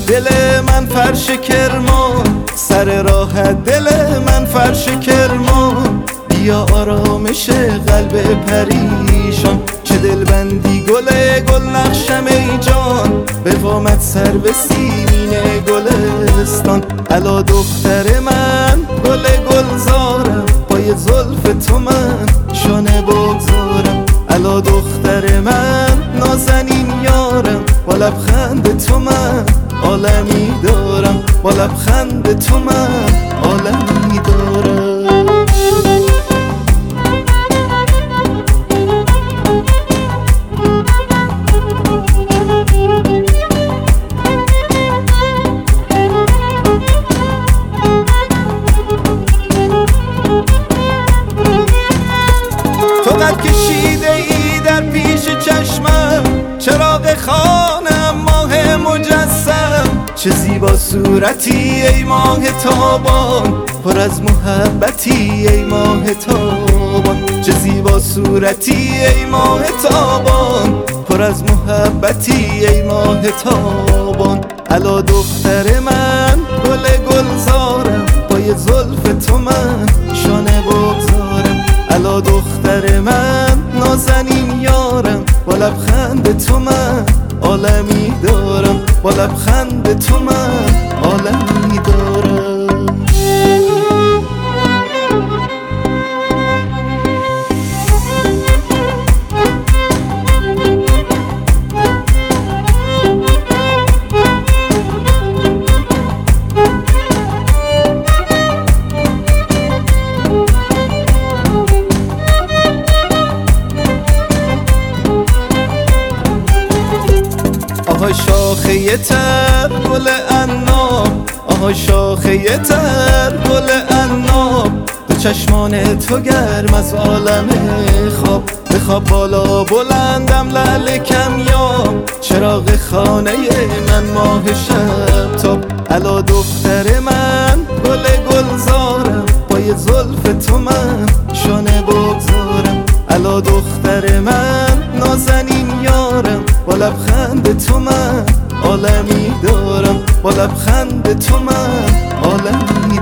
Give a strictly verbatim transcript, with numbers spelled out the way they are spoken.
دل من فرش کرمان، سر راحت دل من فرش کرمان. بیا آرامش قلب پریشان، چه دلبندی گل گل نقشم ای جان. به وامد سر به سیمین گلستان، الا دختر من گل گلزارم. پای زلف تو من شانه بگذارم، الا دختر من نازنین یارم. با لبخند تو من عالمی دارم، با لبخند تو من عالمی دارم. تو قد کشیده ای در پیش چشمم، چراغ خانم ماه مجسم. چه زیبا صورتی ای ماه تابان، پر از محبتی ای ماه تابان. چه زیبا صورتی ای ماه تابان، پر از محبتی ای ماه تابان. الا دختر من گل گلزارم، پای زلف تو من شانه بگذارم. الا دختر من نازنین یارم، با لبخند تو من عالمی دارم، با لبخند تو من عالمی دارم. آهای شاخه تر گل عناب، آهای شاخه تر گل عناب. دو چشمان تو گرم از عالم خواب، بخواب بالا بلندم لعل کمیاب. چراغ خانه من ماه شب تاب، الا دختر من گل گلزارم. پای زلف تو من شانه بگذارم، الا دختر من نازنین یارم. با لبخند تو من عالمی دارم، با لبخند تو من عالمی